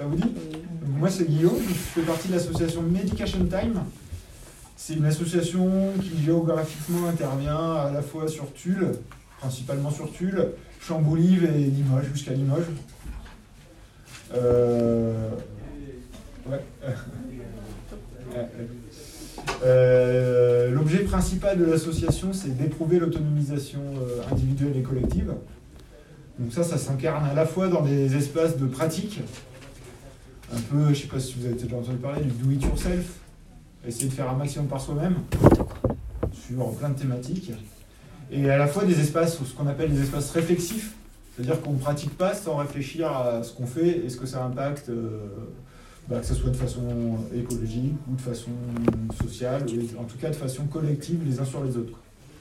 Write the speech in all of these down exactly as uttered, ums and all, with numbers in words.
Ça vous dit? Donc, moi, c'est Guillaume, je fais partie de l'association Medication Time. C'est une association qui géographiquement intervient à la fois sur Tulle, principalement sur Tulle, Chamboulive et Limoges, jusqu'à Limoges. Euh... Ouais. euh, L'objet principal de l'association, c'est d'éprouver l'autonomisation euh, individuelle et collective. Donc ça, ça s'incarne à la fois dans des espaces de pratique, un peu, je ne sais pas si vous avez déjà entendu parler du do it yourself, essayer de faire un maximum par soi-même, sur plein de thématiques, et à la fois des espaces, ce qu'on appelle des espaces réflexifs, c'est-à-dire qu'on ne pratique pas sans réfléchir à ce qu'on fait et ce que ça impacte, euh, bah, que ce soit de façon écologique ou de façon sociale, ou en tout cas de façon collective les uns sur les autres.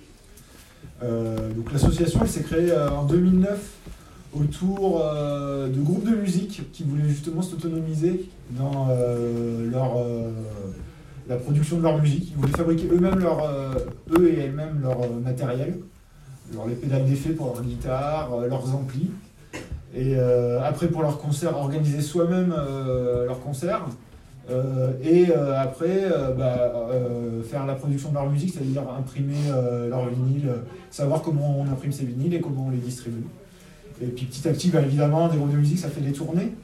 Euh, donc l'association, elle s'est créée euh, en deux mille neuf autour euh, de groupes de musique qui voulaient justement s'autonomiser dans euh, leur, euh, la production de leur musique. Ils voulaient fabriquer eux-mêmes leur, euh, eux et elles-mêmes leur euh, matériel, alors les pédales d'effet pour leur guitare, euh, leurs amplis, et euh, après pour leurs concerts, organiser soi-même euh, leurs concerts. Euh, et euh, après, euh, bah, euh, faire la production de leur musique, c'est-à-dire imprimer euh, leur vinyle, euh, savoir comment on imprime ces vinyles et comment on les distribue. Et puis petit à petit, bah, évidemment, des groupes de musique, ça fait des tournées.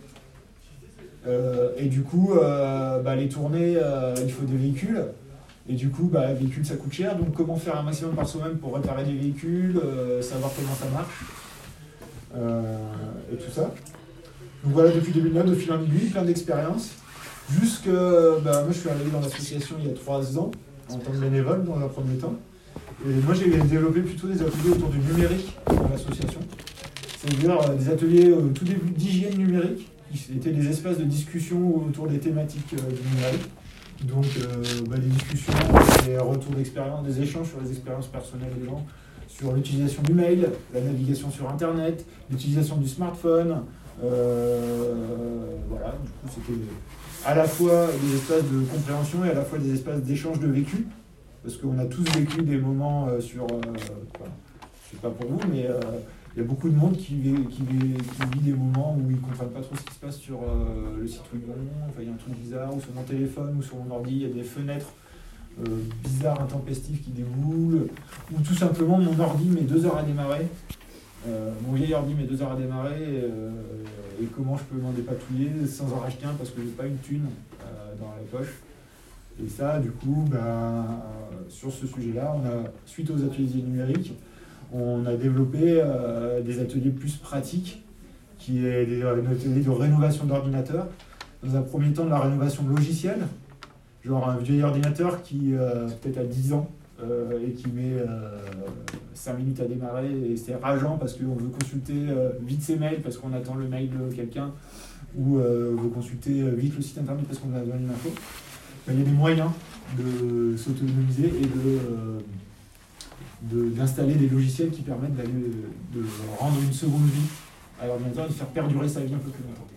Euh, et du coup, euh, bah, les tournées, euh, il faut des véhicules. Et du coup, bah, les véhicules, ça coûte cher. Donc comment faire un maximum par soi-même pour réparer des véhicules, euh, savoir comment ça marche, euh, et tout ça. Donc voilà, depuis deux mille neuf, de fil en aiguille, plein d'expériences. Jusque, bah, moi je suis arrivé dans l'association il y a trois ans, en tant que bénévole dans un premier temps. Et moi j'ai développé plutôt des ateliers autour du numérique dans l'association. C'est-à-dire euh, des ateliers au tout début d'hygiène numérique, qui étaient des espaces de discussion autour des thématiques euh, du numérique. Donc euh, bah, des discussions, des retours d'expérience, des échanges sur les expériences personnelles des gens, sur l'utilisation du mail, la navigation sur Internet, l'utilisation du smartphone. Euh, voilà, du coup c'était à la fois des espaces de compréhension et à la fois des espaces d'échange de vécu, parce qu'on a tous vécu des moments euh, sur, euh, enfin, je sais pas pour vous, mais il euh, y a beaucoup de monde qui vit, qui, vit, qui vit des moments où ils ne comprennent pas trop ce qui se passe sur euh, le site web, enfin il y a un truc bizarre, ou sur mon téléphone, ou sur mon ordi, il y a des fenêtres euh, bizarres, intempestives qui déboulent, ou tout simplement mon ordi met deux heures à démarrer. Euh, mon vieil ordi met deux heures à démarrer euh, et comment je peux m'en dépatouiller sans en racheter un parce que j'ai pas une thune euh, dans la poche. Et ça, du coup, ben, euh, sur ce sujet-là, on a, suite aux ateliers numériques, on a développé euh, des ateliers plus pratiques, qui est des, des ateliers de rénovation d'ordinateur. Dans un premier temps, de la rénovation logicielle, genre un vieil ordinateur qui euh, peut-être a dix ans, Euh, et qui met euh, cinq minutes à démarrer et c'est rageant parce qu'on veut consulter euh, vite ses mails parce qu'on attend le mail de quelqu'un ou euh, on veut consulter euh, vite le site internet parce qu'on a besoin d'une info. Ben, il y a des moyens de s'autonomiser et de, euh, de, d'installer des logiciels qui permettent d'aller, de rendre une seconde vie à l'ordinateur et de faire perdurer sa vie un peu plus longtemps.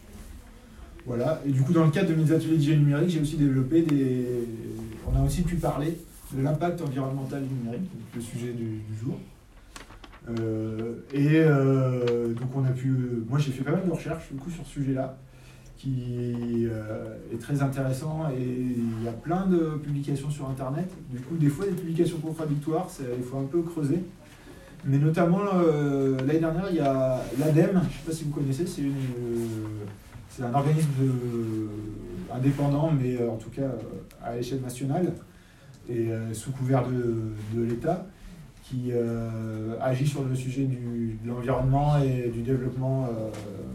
Voilà, et du coup dans le cadre de mes ateliers d'hygiène numérique, j'ai aussi développé des... On a aussi pu parler de l'impact environnemental du numérique, donc le sujet du, du jour. Euh, et euh, donc on a pu... Moi j'ai fait pas mal de recherches du coup, sur ce sujet-là, qui euh, est très intéressant, et il y a plein de publications sur Internet. Du coup, des fois des publications contradictoires, il faut un peu creuser. Mais notamment, euh, l'année dernière, il y a l'ADEME, je ne sais pas si vous connaissez, c'est, une, euh, c'est un organisme de, indépendant, mais euh, en tout cas euh, à l'échelle nationale, et euh, sous couvert de, de l'État, qui euh, agit sur le sujet du, de l'environnement et du développement euh,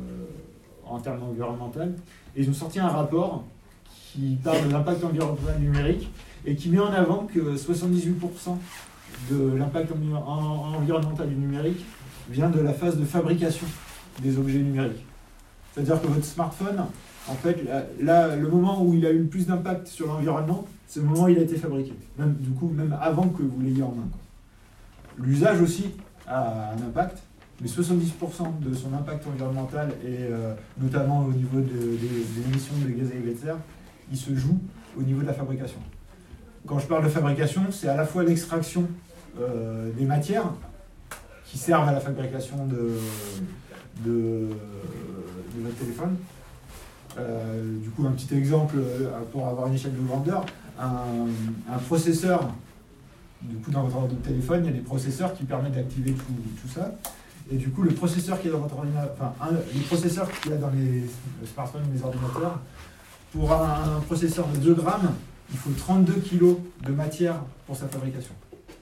en termes environnemental. Et ils ont sorti un rapport qui parle de l'impact environnemental numérique et qui met en avant que soixante-dix-huit pour cent de l'impact envi- en, environnemental du numérique vient de la phase de fabrication des objets numériques. C'est-à-dire que votre smartphone, en fait, là, le moment où il a eu le plus d'impact sur l'environnement, c'est le moment où il a été fabriqué. Même, du coup, même avant que vous l'ayez en main. L'usage aussi a un impact, mais soixante-dix pour cent de son impact environnemental, et euh, notamment au niveau de, de, des émissions de gaz à effet de serre, il se joue au niveau de la fabrication. Quand je parle de fabrication, c'est à la fois l'extraction euh, des matières qui servent à la fabrication de, de, de votre téléphone, Euh, du coup, un petit exemple euh, pour avoir une échelle de grandeur, un, un processeur, du coup, dans votre ordinateur de téléphone, il y a des processeurs qui permettent d'activer tout, tout ça. Et du coup, le processeur qui est dans votre ordinateur, enfin, un, les processeurs qu'il y a dans les smartphones ou les ordinateurs, pour un, un processeur de deux grammes, il faut trente-deux kilos de matière pour sa fabrication.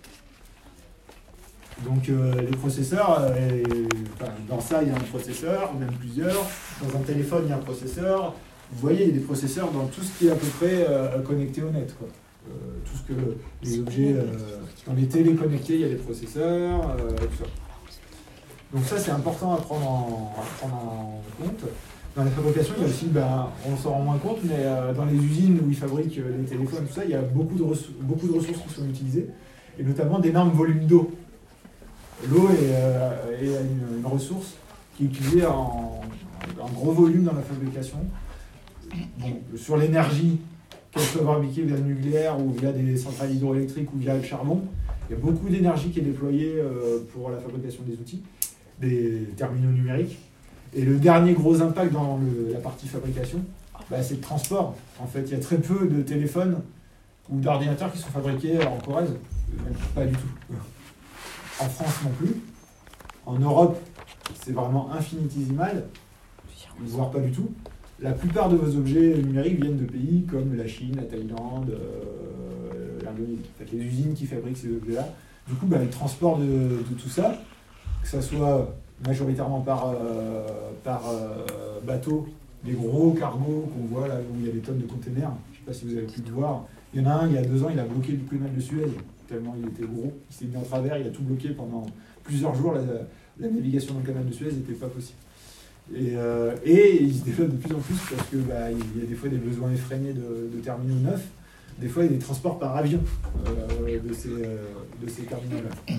Donc euh, les processeurs, euh, et, enfin, dans ça il y a un processeur, même plusieurs, dans un téléphone il y a un processeur, vous voyez il y a des processeurs dans tout ce qui est à peu près euh, connecté au net, quoi. Euh, tout ce que les objets, euh, dans les télés connectés il y a des processeurs, euh, tout ça. Donc ça c'est important à prendre en, à prendre en compte. Dans la fabrication il y a aussi, ben, on s'en rend moins compte, mais euh, dans les usines où ils fabriquent les téléphones, tout ça, il y a beaucoup de, beaucoup de ressources qui sont utilisées, et notamment d'énormes volumes d'eau. L'eau est, euh, est une, une ressource qui est utilisée en, en gros volume dans la fabrication. Bon, sur l'énergie, qu'elle soit fabriquée via le nucléaire ou via des centrales hydroélectriques ou via le charbon, il y a beaucoup d'énergie qui est déployée euh, pour la fabrication des outils, des terminaux numériques. Et le dernier gros impact dans le, la partie fabrication, bah, c'est le transport. En fait, il y a très peu de téléphones ou d'ordinateurs qui sont fabriqués en Corrèze. Pas du tout. En France non plus. En Europe, c'est vraiment infinitésimal, voire pas du tout. La plupart de vos objets numériques viennent de pays comme la Chine, la Thaïlande, euh, l'Indonésie. En fait, les usines qui fabriquent ces objets-là. Du coup, bah, le transport de, de tout ça, que ça soit majoritairement par, euh, par euh, bateau, les gros cargos qu'on voit là où il y a des tonnes de containers, je ne sais pas si vous avez pu le voir. Il y en a un, il y a deux ans, il a bloqué le canal de Suez, tellement il était gros. Il s'est mis en travers, il a tout bloqué pendant plusieurs jours. La, la navigation dans le canal de Suez n'était pas possible. Et, euh, et il se développe de plus en plus parce que bah, il y a des fois des besoins effrénés de, de terminaux neufs. Des fois, il y a des transports par avion euh, de ces, euh, de ces terminaux-là.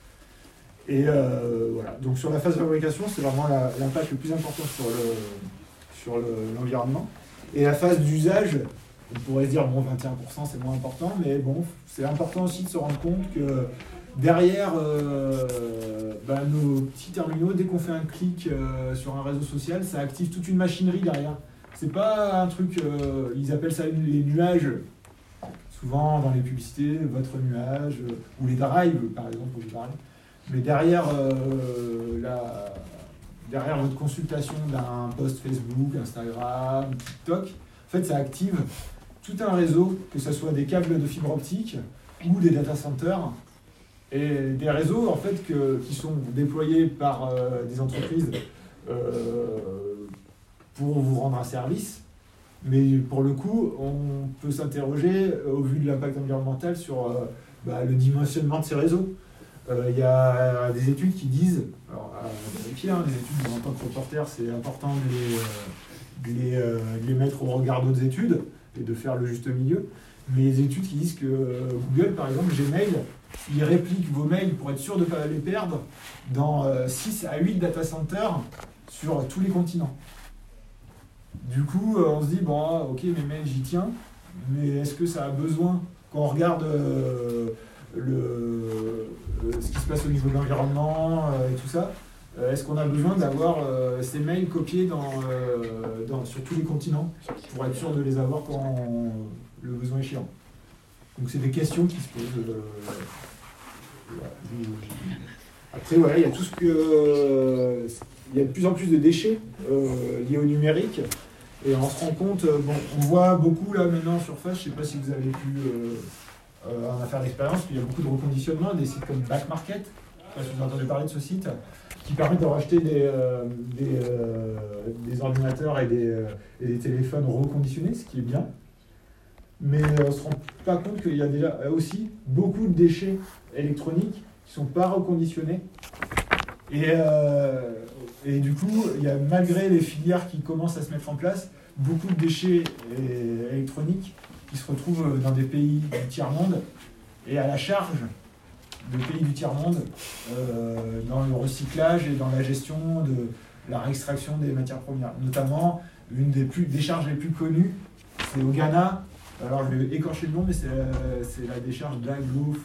Et euh, voilà. Donc sur la phase de fabrication, c'est vraiment la, l'impact le plus important sur, le, sur le, l'environnement. Et la phase d'usage, on pourrait se dire, bon, vingt et un pour cent c'est moins important, mais bon, c'est important aussi de se rendre compte que derrière euh, bah, nos petits terminaux, dès qu'on fait un clic euh, sur un réseau social, ça active toute une machinerie derrière. C'est pas un truc, euh, ils appellent ça les nuages, souvent dans les publicités, votre nuage, euh, ou les drives, par exemple, pour vous parler. Mais derrière, euh, la, derrière votre consultation d'un post Facebook, Instagram, TikTok, en fait, ça active tout un réseau, que ce soit des câbles de fibre optique ou des data centers, et des réseaux en fait que, qui sont déployés par euh, des entreprises euh, pour vous rendre un service. Mais pour le coup, on peut s'interroger au vu de l'impact environnemental sur euh, bah, le dimensionnement de ces réseaux. Il euh, y a des études qui disent, alors à vérifier, hein, des études en tant que reporter, c'est important de les, euh, de, les, euh, de les mettre au regard d'autres études et de faire le juste milieu. Mais les études qui disent que euh, Google, par exemple, Gmail, il réplique vos mails pour être sûr de ne pas les perdre dans euh, six à huit data centers sur tous les continents. Du coup, euh, on se dit, bon, ok, mes mails, j'y tiens, mais est-ce que ça a besoin, quand on regarde euh, le, euh, ce qui se passe au niveau de l'environnement euh, et tout ça, euh, est-ce qu'on a besoin d'avoir euh, ces mails copiés dans, euh, dans, sur tous les continents pour être sûr de les avoir quand on, le besoin est chiant. Donc c'est des questions qui se posent. Euh, Après, voilà, il y a tout ce que... Euh, il y a de plus en plus de déchets euh, liés au numérique. Et on se rend compte, bon, on voit beaucoup là maintenant en surface, je ne sais pas si vous avez pu euh, euh, en faire l'expérience, qu'il y a beaucoup de reconditionnement, des sites comme Back Market, je ne sais pas si vous avez entendu parler de ce site, qui permettent de racheter des, euh, des, euh, des ordinateurs et des, euh, et des téléphones reconditionnés, ce qui est bien. Mais on ne se rend pas compte qu'il y a déjà aussi beaucoup de déchets électroniques qui ne sont pas reconditionnés. Et, euh, et du coup, il y a, malgré les filières qui commencent à se mettre en place, beaucoup de déchets électroniques qui se retrouvent dans des pays du tiers-monde et à la charge de pays du tiers-monde euh, dans le recyclage et dans la gestion de la réextraction des matières premières. Notamment, une des, plus, des charges les plus connues, c'est au Ghana. Alors, je vais écorcher le nom, mais c'est, c'est la décharge d'aglophobie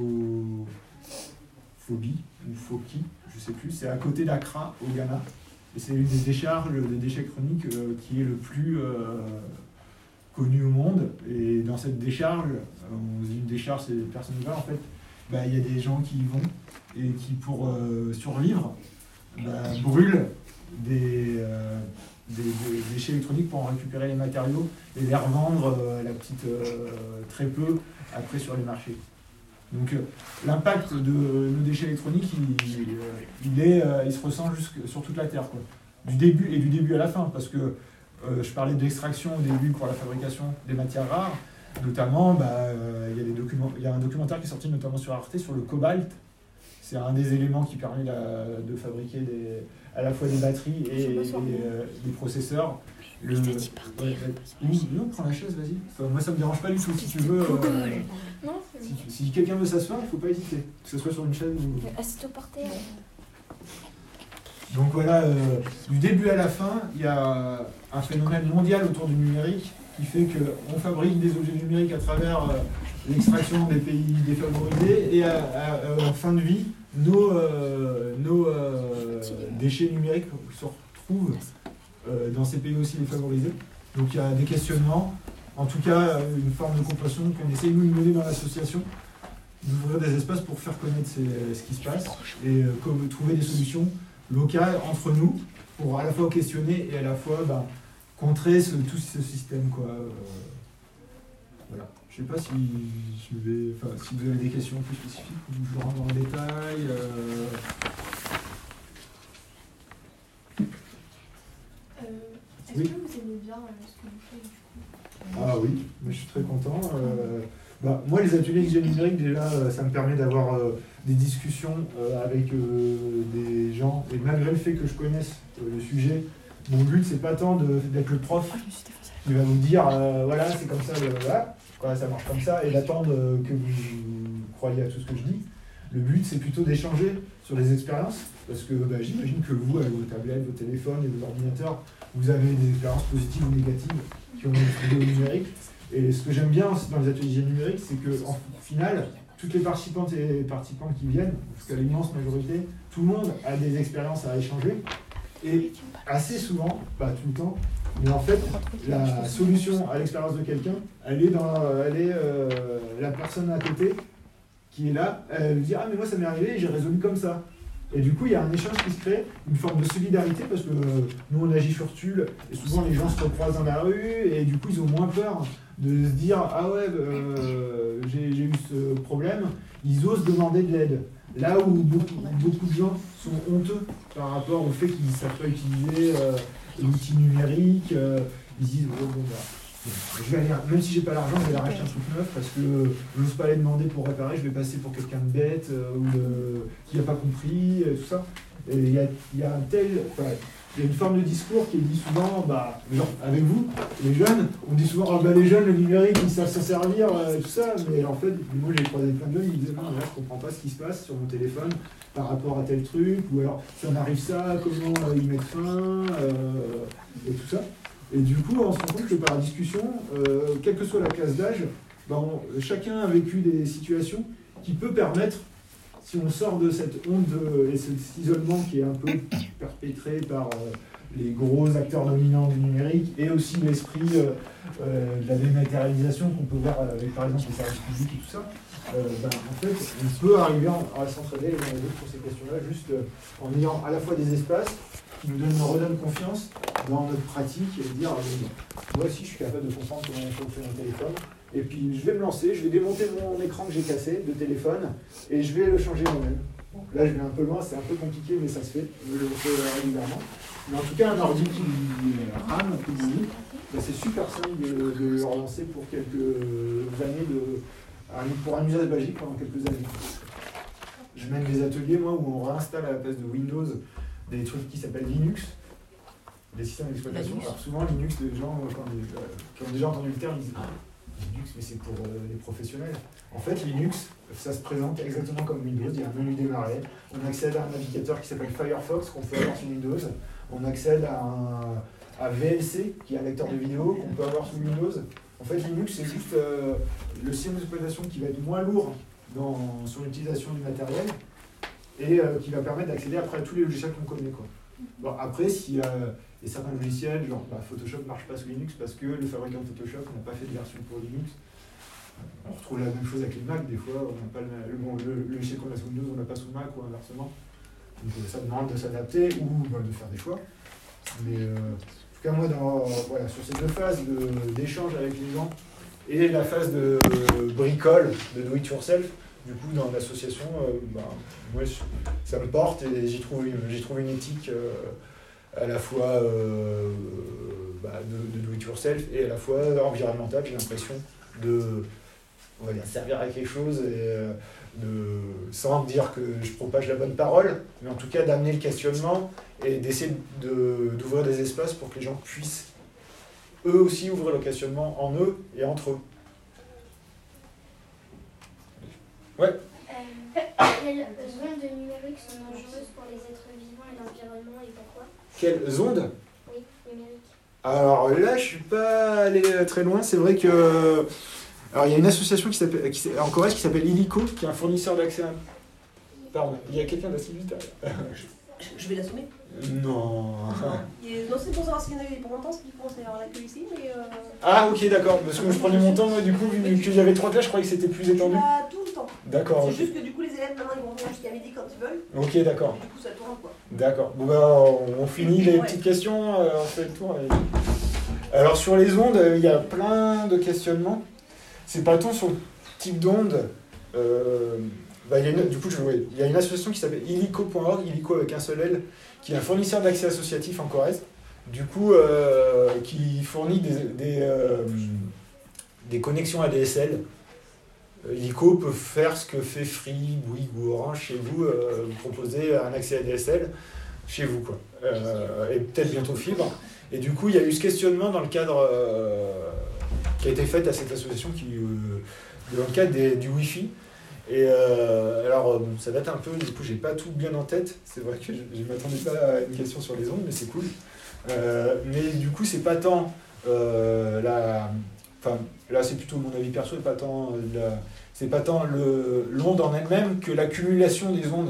ou Foki, je ne sais plus. C'est à côté d'Accra, au Ghana. Et c'est une des décharges, des déchets électroniques euh, qui est le plus euh, connu au monde. Et dans cette décharge, on dit une décharge, c'est des personnes là, en fait, bah, il y a des gens qui y vont et qui, pour euh, survivre, bah, brûlent des, euh, des, des déchets électroniques pour en récupérer les matériaux et les revendre euh, la petite, euh, très peu après sur les marchés. Donc euh, l'impact de nos déchets électroniques, il, il, il, est, euh, il se ressent jusque sur toute la Terre, quoi. Du début et du début à la fin, parce que euh, je parlais d'extraction au début pour la fabrication des matières rares, notamment, bah, euh, il y a des documents, il y a un documentaire qui est sorti notamment sur Arte sur le cobalt. C'est un des éléments qui permet la, de fabriquer des, à la fois des batteries et, et euh, des processeurs. Le, ouais, ouais, non, prends la chaise, vas-y. Enfin, moi, ça me dérange pas du tout. Si tu veux, euh, non, si, si quelqu'un veut s'asseoir, il ne faut pas hésiter. Que ce soit sur une chaise ou. Assieds-toi par terre. Donc voilà, euh, du début à la fin, il y a un phénomène mondial autour du numérique qui fait qu'on fabrique des objets numériques à travers euh, l'extraction des pays défavorisés et à, à, à, en fin de vie, nos, euh, nos euh, déchets numériques se retrouvent euh, dans ces pays aussi défavorisés. Donc il y a des questionnements, en tout cas une forme de compassion qu'on essaie nous de mener dans l'association, d'ouvrir des espaces pour faire connaître ces, ce qui se passe et euh, trouver des solutions locales entre nous pour à la fois questionner et à la fois bah, contrer ce, tout ce système, quoi. Euh, voilà. Je ne sais pas si, je vais, enfin, si vous avez des questions plus spécifiques ou je rentre dans le détail. Euh... Euh, Est-ce oui. que vous aimez bien euh, ce que vous faites du coup? Ah oui, mais je suis très content. Euh, bah, moi, les ateliers X G numérique, déjà, ça me permet d'avoir euh, des discussions euh, avec euh, des gens, et malgré le fait que je connaisse euh, le sujet, mon but, c'est pas tant d'être le prof qui va vous dire, euh, voilà, c'est comme ça, le, voilà, voilà, ça marche comme ça, et d'attendre euh, que vous croyez à tout ce que je dis. Le but, c'est plutôt d'échanger sur les expériences, parce que bah, j'imagine que vous, avec vos tablettes, vos téléphones et vos ordinateurs, vous avez des expériences positives ou négatives qui ont été au numérique. Et ce que j'aime bien aussi dans les ateliers numériques, c'est qu'en final, toutes les participantes et participants qui viennent, parce qu'à l'immense majorité, tout le monde a des expériences à échanger. Et assez souvent, pas tout le temps, mais en fait, la solution à l'expérience de quelqu'un, elle est dans elle est, euh, la personne à côté qui est là, elle dit « Ah, mais moi ça m'est arrivé et j'ai résolu comme ça ». Et du coup, il y a un échange qui se crée, une forme de solidarité, parce que euh, nous on agit sur Tulle, et souvent les gens se recroisent dans la rue, et du coup ils ont moins peur de se dire « Ah ouais, euh, j'ai eu ce problème », ils osent demander de l'aide. Là où beaucoup, beaucoup de gens sont honteux par rapport au fait qu'ils ne savent pas utiliser euh, l'outil numérique, euh, ils disent oh, bon, bah, je vais aller, même si j'ai pas l'argent, je vais aller racheter un truc neuf parce que je n'ose pas les demander pour réparer, je vais passer pour quelqu'un de bête euh, ou de, qui n'a pas compris, euh, tout ça. Et il y a, y a un tel, enfin, il y a une forme de discours qui est dit souvent, bah, genre, avec vous, les jeunes, on dit souvent, oh, bah, les jeunes, le numérique, ils savent s'en servir, euh, tout ça, mais en fait, moi j'ai croisé plein de jeunes, ils disaient, non, là, je comprends pas ce qui se passe sur mon téléphone par rapport à tel truc, ou alors, ça m'arrive ça, comment euh, y mettre fin, euh, et tout ça. Et du coup, on se rend compte que par la discussion, euh, quelle que soit la classe d'âge, bah, on, chacun a vécu des situations qui peut permettre, si on sort de cette honte de, et cet isolement qui est un peu perpétré par euh, les gros acteurs dominants du numérique et aussi l'esprit euh, euh, de la dématérialisation qu'on peut voir avec par exemple les services publics et tout ça, euh, ben, en fait on peut arriver à, à s'entraider les uns les autres pour ces questions-là juste euh, en ayant à la fois des espaces qui nous donnent, nous redonnent confiance dans notre pratique et dire euh, moi aussi je suis capable de comprendre comment fonctionne un téléphone. Et puis je vais me lancer, je vais démonter mon écran que j'ai cassé de téléphone et je vais le changer moi-même. Bon, là je vais un peu loin, c'est un peu compliqué mais ça se fait, je le fais régulièrement. Mais en tout cas un ordi qui rame, qui dit, ben, c'est super simple de, de le relancer pour quelques années, de, pour un usage basique pendant quelques années. Je mène des ateliers moi où on réinstalle à la place de Windows des trucs qui s'appellent Linux, des systèmes d'exploitation. Alors souvent Linux, les gens quand ils, euh, qui ont déjà entendu le terme, ils disent ah, Linux, mais c'est pour euh, les professionnels. En fait, Linux, ça se présente exactement comme Windows. Il y a un menu démarrer. On accède à un navigateur qui s'appelle Firefox, qu'on peut avoir sur Windows. On accède à un à V L C, qui est un lecteur de vidéo, qu'on peut avoir sur Windows. En fait, Linux, c'est juste euh, le système d'exploitation qui va être moins lourd dans, sur l'utilisation du matériel et euh, qui va permettre d'accéder après à tous les logiciels qu'on connaît, quoi. Bon, après, s'il y a et certains logiciels, genre bah, Photoshop ne marche pas sous Linux parce que le fabricant de Photoshop n'a pas fait de version pour Linux. On retrouve la même chose avec les Mac, des fois, on n'a pas le, le, bon, le, le logiciel qu'on a sous Windows, on n'a pas sous Mac ou inversement. Donc ça demande de s'adapter ou bah, de faire des choix. Mais euh, en tout cas, moi, dans, voilà, sur ces deux phases d'échange avec les gens et la phase de euh, bricole, de do it yourself, du coup, dans l'association, euh, bah, moi, ça me porte et j'y trouve, j'y trouve une éthique euh, à la fois euh, bah, de, de do it yourself et à la fois environnementale. J'ai l'impression de on va dire, servir à quelque chose et euh, de, sans dire que je propage la bonne parole, mais en tout cas d'amener le questionnement et d'essayer de, d'ouvrir des espaces pour que les gens puissent eux aussi ouvrir le questionnement en eux et entre eux. Ouais. Euh, quelles ondes numériques sont dangereuses pour les êtres vivants et l'environnement et pourquoi? Quelles ondes? Oui, numériques. Alors là, je suis pas allé très loin. C'est vrai que alors il y a une association qui s'appelle qui, en Corrèze qui s'appelle Illico, qui est un fournisseur d'accès à... Pardon, il y a quelqu'un d'assez vite. Je, je vais l'assommer. Non. Et, non, c'est pour savoir s'il y en avait pour longtemps, parce qu'ils pensent avoir l'accueil ici, mais... Euh... Ah ok, d'accord, parce que je prenais mon temps, moi, du coup, vu qu'il y avait trois classes, je croyais que c'était plus étendu. Pas tout le temps. D'accord. C'est Okay. juste que du coup, les élèves, maintenant, ils vont venir jusqu'à midi quand ils veulent. Ok, d'accord. Du coup, ça tourne, quoi. D'accord. Bon, ben, on, on finit les ouais. petites questions, euh, on fait le tour. Et... Alors, sur les ondes, il y a plein de questionnements. C'est pas tant sur le type d'onde. Euh, bah, il y a une, du coup, je, ouais, il y a une association qui s'appelle illico point org, Illico avec un seul L, qui est un fournisseur d'accès associatif en Corrèze, du coup, euh, qui fournit des, des, euh, des connexions A D S L. Illico peut faire ce que fait Free, Bouygues ou Orange chez vous, euh, vous proposer un accès A D S L chez vous, quoi. Euh, et peut-être bientôt fibre. Et du coup, il y a eu ce questionnement dans le cadre euh, qui a été fait à cette association qui, euh, dans le cadre des, du Wi-Fi. Et euh, alors, ça date un peu, du coup, j'ai pas tout bien en tête. C'est vrai que je ne m'attendais pas à une question sur les ondes, mais c'est cool. Euh, mais du coup, c'est pas tant euh, la. Enfin, là, c'est plutôt mon avis perso, et pas tant la, c'est pas tant le, l'onde en elle-même que l'accumulation des ondes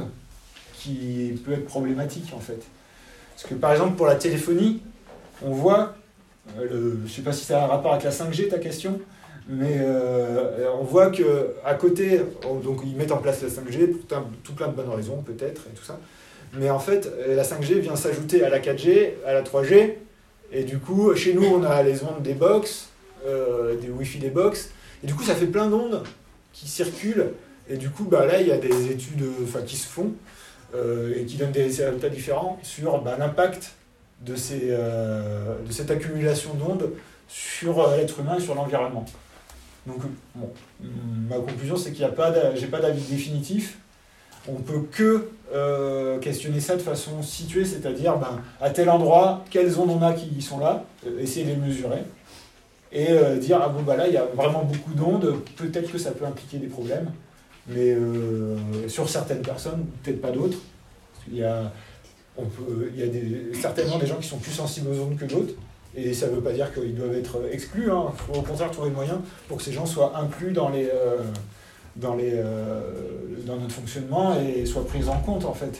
qui peut être problématique, en fait. Parce que, par exemple, pour la téléphonie, on voit, euh, le, je sais pas si ça a un rapport avec la cinq G, ta question, mais euh, on voit qu'à côté, donc ils mettent en place la cinq G pour tout, tout plein de bonnes raisons, peut-être, et tout ça. Mais en fait, la cinq G vient s'ajouter à la quatre G, à la trois G, et du coup, chez nous, on a les ondes des box, euh, des Wi-Fi des box, et du coup, ça fait plein d'ondes qui circulent, et du coup, bah, là, il y a des études enfin, qui se font, euh, et qui donnent des résultats différents sur bah, l'impact de, ces, euh, de cette accumulation d'ondes sur euh, l'être humain et sur l'environnement. Donc, bon, ma conclusion, c'est qu'il n'y a pas, j'ai pas d'avis définitif. On peut que euh, questionner ça de façon située, c'est-à-dire ben, à tel endroit, quelles ondes on a qui sont là, euh, essayer de les mesurer, et euh, dire ah bon bah là il y a vraiment beaucoup d'ondes, peut-être que ça peut impliquer des problèmes, mais euh, sur certaines personnes, peut-être pas d'autres. Il y a, on peut, il y a des, certainement des gens qui sont plus sensibles aux ondes que d'autres. Et ça ne veut pas dire qu'ils doivent être exclus, il hein. faut au contraire trouver le moyen pour que ces gens soient inclus dans, les, euh, dans, les, euh, dans notre fonctionnement et soient pris en compte en fait.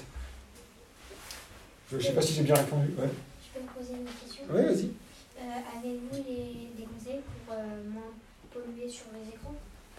Je ne sais pas si j'ai bien répondu. Ouais. Je peux me poser une question? Oui, vas-y. Euh, avez-vous les, des conseils pour euh, moins polluer sur les écrans?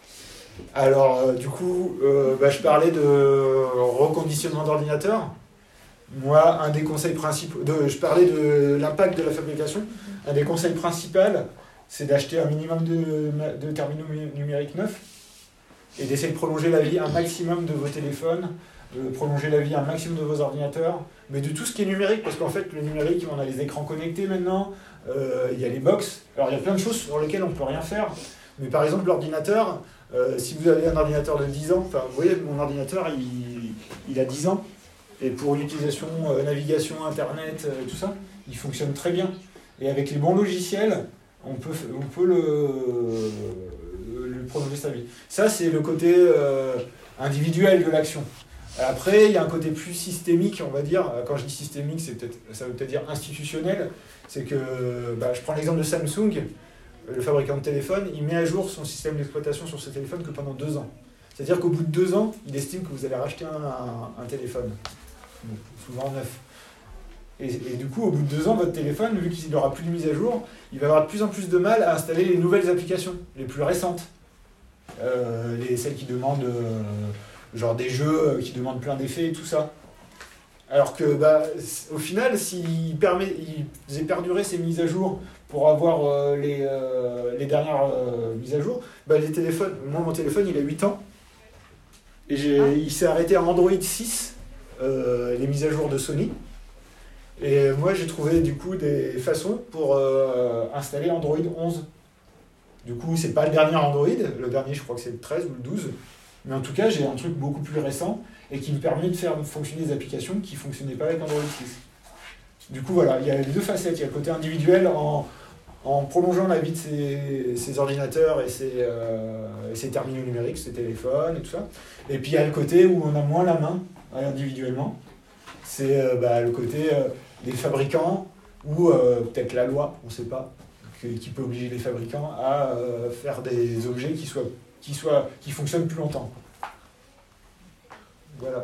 Alors euh, du coup, euh, bah, je parlais de reconditionnement d'ordinateur. Moi, un des conseils principaux, de, je parlais de l'impact de la fabrication. Un des conseils principaux, c'est d'acheter un minimum de, de terminaux numériques neufs et d'essayer de prolonger la vie un maximum de vos téléphones, de prolonger la vie un maximum de vos ordinateurs, mais de tout ce qui est numérique, parce qu'en fait, le numérique, on a les écrans connectés maintenant, euh, il y a les box. Alors, il y a plein de choses sur lesquelles on ne peut rien faire, mais par exemple, l'ordinateur, euh, si vous avez un ordinateur de dix ans, enfin, vous voyez, mon ordinateur, il, il a dix ans, et pour une utilisation, euh, navigation, internet, euh, tout ça, il fonctionne très bien. Et avec les bons logiciels, on peut, on peut le, le prolonger sa vie. Ça, c'est le côté euh, individuel de l'action. Après, il y a un côté plus systémique, on va dire. Quand je dis systémique, c'est peut-être, ça veut peut-être dire institutionnel. C'est que, bah, je prends l'exemple de Samsung, le fabricant de téléphone, il met à jour son système d'exploitation sur ce téléphone que pendant deux ans. C'est-à-dire qu'au bout de deux ans, il estime que vous allez racheter un, un, un téléphone. Bon, souvent neuf. Et, et du coup, au bout de deux ans, votre téléphone, vu qu'il n'aura plus de mise à jour, il va avoir de plus en plus de mal à installer les nouvelles applications, les plus récentes. Euh, les, celles qui demandent euh, genre des jeux, euh, qui demandent plein d'effets et tout ça. Alors que, bah, au final, s'ils faisaient perdurer ces mises à jour pour avoir euh, les, euh, les dernières euh, mises à jour, bah, les téléphones, moi mon téléphone il a huit ans, et j'ai, ah. il s'est arrêté à Android six, euh, les mises à jour de Sony, et moi j'ai trouvé du coup des façons pour euh, installer Android onze. Du coup c'est pas le dernier Android, le dernier je crois que c'est le treize ou le douze, mais en tout cas j'ai un truc beaucoup plus récent, et qui me permet de faire fonctionner des applications qui ne fonctionnaient pas avec Android six. Du coup, voilà, il y a les deux facettes. Il y a le côté individuel en, en prolongeant la vie de ses, ses ordinateurs et ses, euh, et ses terminaux numériques, ses téléphones et tout ça. Et puis il y a le côté où on a moins la main individuellement. C'est euh, bah, le côté euh, des fabricants ou euh, peut-être la loi, on ne sait pas, que, qui peut obliger les fabricants à euh, faire des objets qui, soient, qui, soient, qui fonctionnent plus longtemps. Voilà.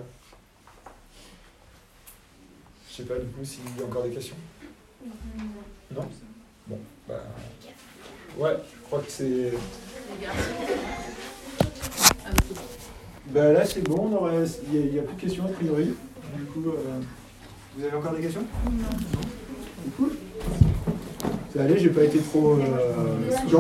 Je sais pas du coup s'il y a encore des questions. Non. Bon, bah. Ouais, je crois que c'est. Bah là c'est bon, on aurait... il n'y a, a plus de questions a priori. Du coup, euh... vous avez encore des questions? Non. Cool. Ça allait, j'ai pas été trop. Euh...